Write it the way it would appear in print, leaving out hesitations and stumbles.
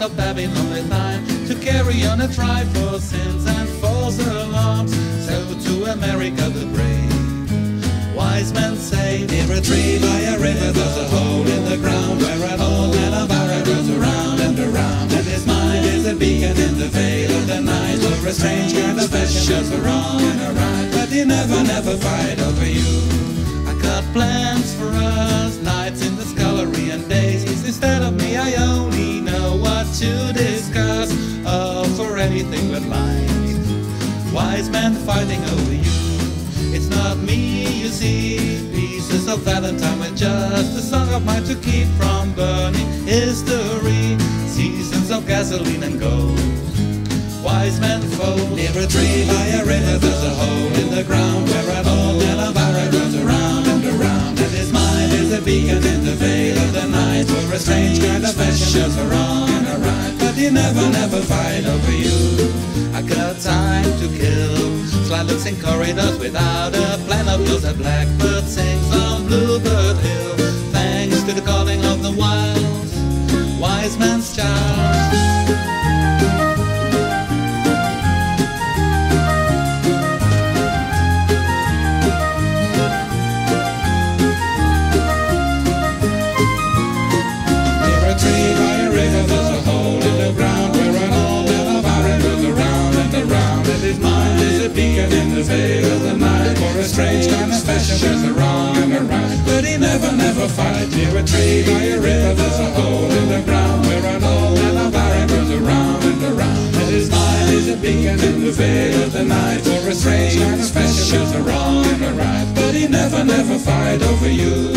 of Babylon with time to carry on a try for sins and false alarms. So to America the brave wise men say, near a tree by a river there's a hole in the ground where an old man of Barra goes around and around, and his mind is a beacon in the veil of the night, where a strange kind of fashion goes a wrong and a right, but he never fight over you. I got plans for us, nights in the scullery and days instead of me. I only know what to discuss, oh, for anything but lies. Wise men fighting over you. It's not me, you see. Pieces of Valentine with just a song of mine to keep from burning history. Seasons of gasoline and gold. Wise men fold. Near a tree by a river there's a hole in the ground where an old man of Barra goes around and around, and his mind is a beacon in the veil of the night, where a strange kind of fashion goes a wrong and a right, but he never fight over you. I got time to kill. Sly looks in corridors without a plan of yours. A blackbird sings on Bluebird Hill, thanks to the calling of the wilds, wise man's child. Beacon in the veil of the night, for a strange kind of fashion there's a wrong and a right, but he never fight. Near a tree by a river there's a hole in the ground where an old man of Barra goes around and around, and his mind is a beacon in the veil of the night, for a strange kind of fashion there's a wrong and a right, but he never fight over you.